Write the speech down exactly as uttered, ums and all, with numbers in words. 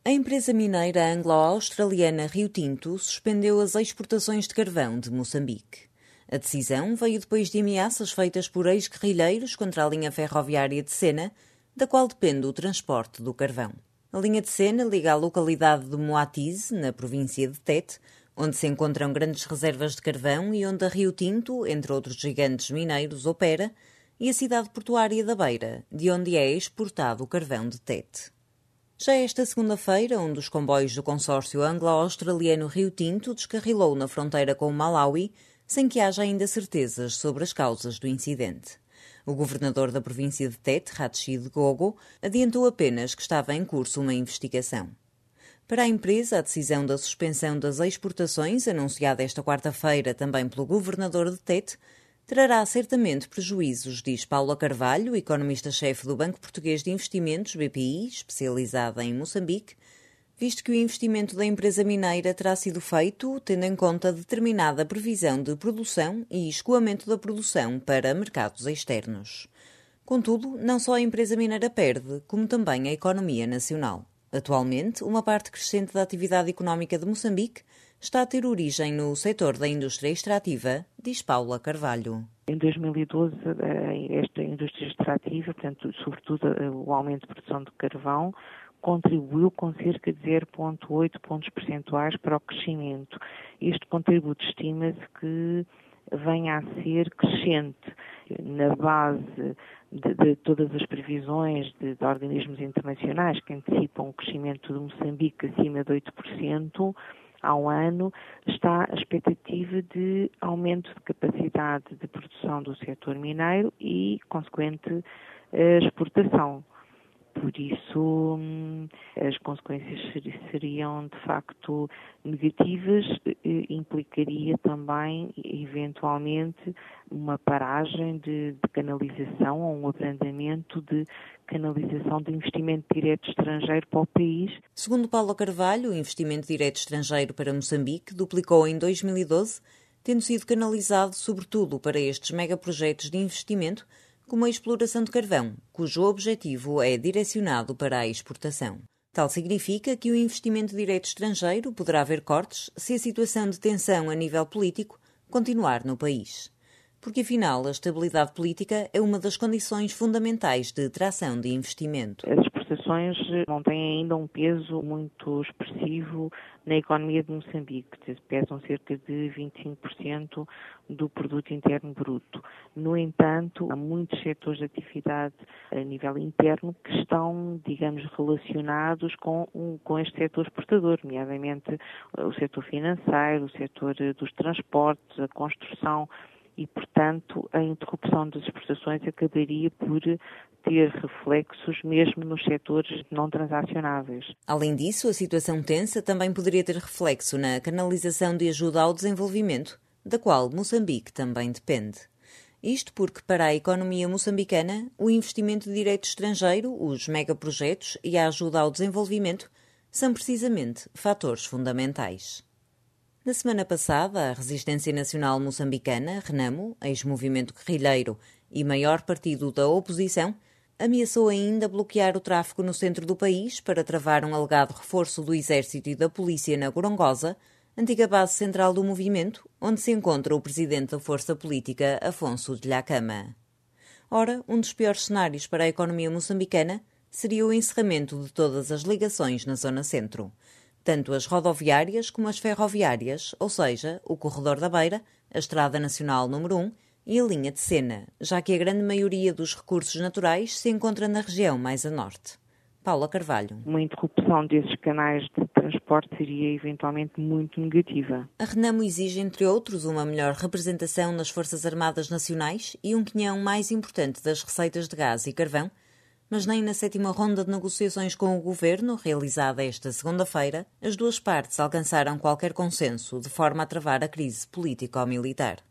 A empresa mineira anglo-australiana Rio Tinto suspendeu as exportações de carvão de Moçambique. A decisão veio depois de ameaças feitas por ex-guerrilheiros contra a linha ferroviária de Sena, da qual depende o transporte do carvão. A linha de Sena liga a localidade de Moatize, na província de Tete, onde se encontram grandes reservas de carvão e onde a Rio Tinto, entre outros gigantes mineiros, opera, e a cidade portuária da Beira, de onde é exportado o carvão de Tete. Já esta segunda-feira, um dos comboios do consórcio anglo-australiano Rio Tinto descarrilou na fronteira com o Malawi, sem que haja ainda certezas sobre as causas do incidente. O governador da província de Tete, Rachid Gogo, adiantou apenas que estava em curso uma investigação. Para a empresa, a decisão da suspensão das exportações, anunciada esta quarta-feira também pelo governador de Tete, trará certamente prejuízos, diz Paula Carvalho, economista-chefe do Banco Português de Investimentos, B P I, especializada em Moçambique, visto que o investimento da empresa mineira terá sido feito tendo em conta determinada previsão de produção e escoamento da produção para mercados externos. Contudo, não só a empresa mineira perde, como também a economia nacional. Atualmente, uma parte crescente da atividade económica de Moçambique está a ter origem no setor da indústria extrativa, diz Paula Carvalho. Em dois mil e doze, esta indústria extrativa, portanto, sobretudo o aumento de produção de carvão, contribuiu com cerca de zero vírgula oito pontos percentuais para o crescimento. Este contributo estima-se que venha a ser crescente na base de, de todas as previsões de, de organismos internacionais que antecipam o crescimento de Moçambique acima de oito por cento ao ano. Está a expectativa de aumento de capacidade de produção do setor mineiro e, consequente, exportação. Por isso, as consequências seriam, de facto, negativas, implicaria também, eventualmente, uma paragem de, de canalização ou um abrandamento de canalização de investimento direto estrangeiro para o país. Segundo Paula Carvalho, o investimento direto estrangeiro para Moçambique duplicou em dois mil e doze, tendo sido canalizado sobretudo para estes megaprojetos de investimento, como a exploração de carvão, cujo objetivo é direcionado para a exportação. Tal significa que o investimento direto estrangeiro poderá haver cortes se a situação de tensão a nível político continuar no país. Porque, afinal, a estabilidade política é uma das condições fundamentais de atração de investimento. As exportações não têm ainda um peso muito expressivo na economia de Moçambique, pesam cerca de vinte e cinco por cento do produto interno bruto. No entanto, há muitos setores de atividade a nível interno que estão, digamos, relacionados com, com este setor exportador, nomeadamente o setor financeiro, o setor dos transportes, a construção. E, portanto, a interrupção das exportações acabaria por ter reflexos mesmo nos setores não transacionáveis. Além disso, a situação tensa também poderia ter reflexo na canalização de ajuda ao desenvolvimento, da qual Moçambique também depende. Isto porque, para a economia moçambicana, o investimento direto estrangeiro, os megaprojetos e a ajuda ao desenvolvimento são precisamente fatores fundamentais. Na semana passada, a Resistência Nacional Moçambicana, RENAMO, ex-movimento guerrilheiro e maior partido da oposição, ameaçou ainda bloquear o tráfego no centro do país para travar um alegado reforço do exército e da polícia na Gorongosa, antiga base central do movimento, onde se encontra o presidente da força política, Afonso Dhlakama. Ora, um dos piores cenários para a economia moçambicana seria o encerramento de todas as ligações na zona centro, tanto as rodoviárias como as ferroviárias, ou seja, o Corredor da Beira, a Estrada Nacional número um e a linha de Sena, já que a grande maioria dos recursos naturais se encontra na região mais a norte. Paula Carvalho. Uma interrupção desses canais de transporte seria eventualmente muito negativa. A RENAMO exige, entre outros, uma melhor representação nas Forças Armadas Nacionais e um quinhão mais importante das receitas de gás e carvão, mas nem na sétima ronda de negociações com o governo, realizada esta segunda-feira, as duas partes alcançaram qualquer consenso de forma a travar a crise político-militar.